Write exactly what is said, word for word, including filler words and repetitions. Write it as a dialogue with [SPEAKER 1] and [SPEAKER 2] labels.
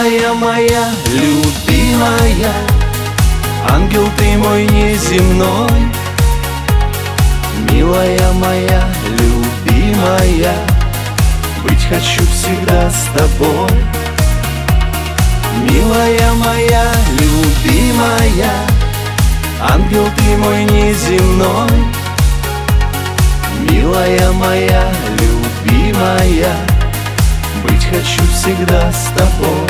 [SPEAKER 1] Милая моя, любимая, ангел ты мой неземной. Милая моя, любимая, быть хочу всегда с тобой. Милая моя, любимая, ангел ты мой неземной. Милая моя, любимая, быть хочу всегда с тобой.